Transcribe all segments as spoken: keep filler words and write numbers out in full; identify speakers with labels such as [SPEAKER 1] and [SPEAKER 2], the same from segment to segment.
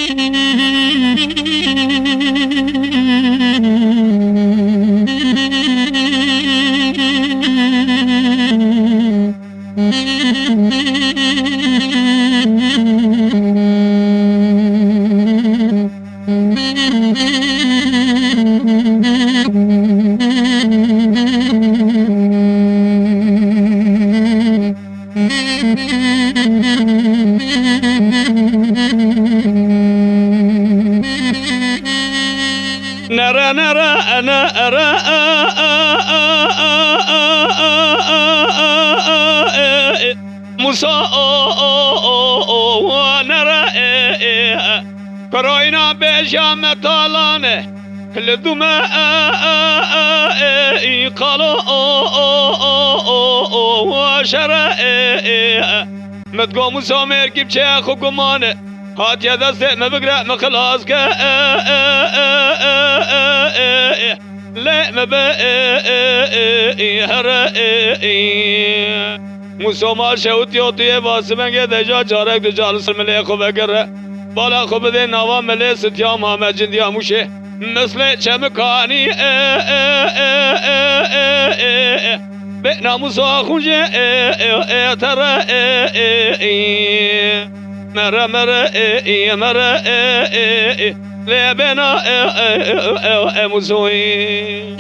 [SPEAKER 1] نرى نرى أنا أرى موسى ونرى كروينا بجام طالانه لدوما قالوا وشرى متقو موسى مركب شيخ وقمانه هات يا دست ما بقرأ ما خلاص كا لا ما بقى هرا موسى ما شوت يوتي باسمن كده جا جارك دجال سلملي خو بقرأ بالا خو بده نوا ملي ستيا ما جنديا موشه مثل چمکانی بنا موسى خونجه ترى مرة مرة مرة لبنا موسوي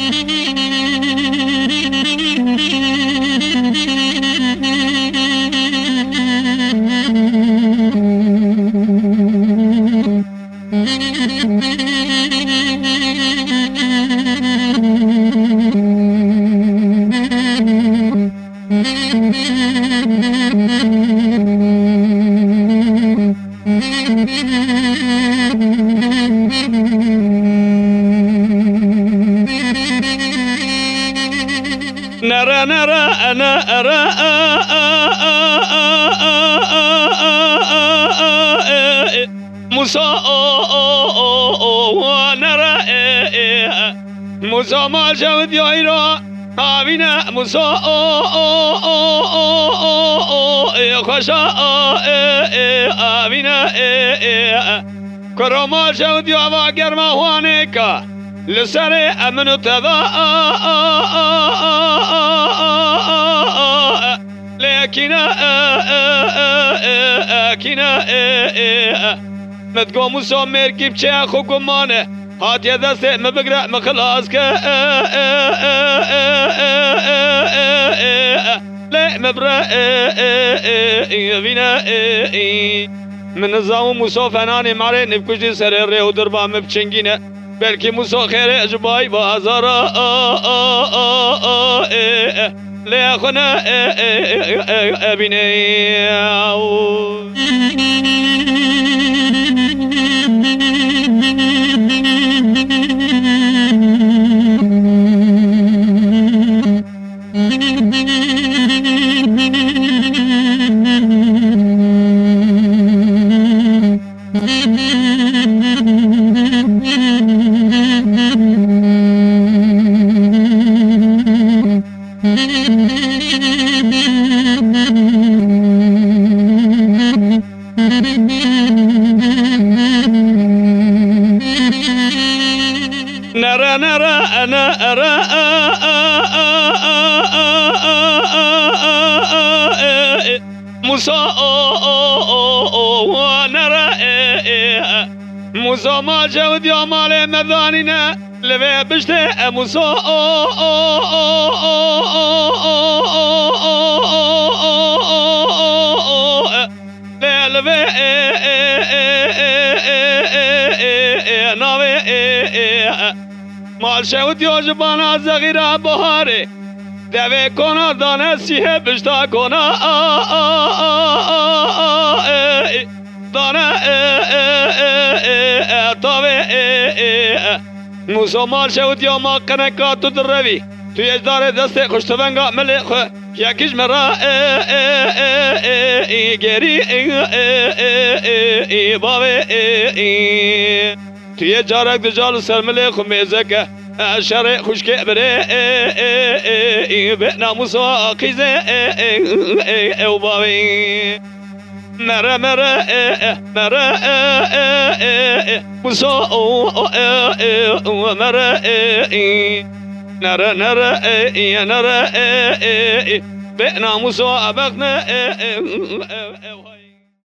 [SPEAKER 1] نرى نرى أنا أرى موسى ونرى موسى ما جود يايرا آبينا موسى خشا آبينا كرما جود يا گرما هوانيكا لسر امن تبا لكن اكنا متقو موسى مركب شيخ وقمانه هات يا دست ما بقرأ ما خلاص كا لا مبرأ بنا من نظام موسى فناني ماري نبكش سر ريو دربا مبچنگينه بلکه موسى خير اجباي بازارا لا خنا ابني نرى نرى أنا أرى موسى ونرى موسى ما جود يا مال مداننا لبي بشته موسى لبي ناوي مال شود يا جبانا زغيرة بهاري دوي كونا دانا سيه بشتا كونا دانا طاوي موسى مال شود يا ما قنكا تدروي تو يجدار دست خوشتبنگا ملخ يكيش مرا گري بابي تو يجارك دجال سرملخ ميزك شرع خوشك بري بنا موسى قيزه او بابي مرا مرا مرا موسى مرا نرى نرى نرى بئنا موسى أبقنا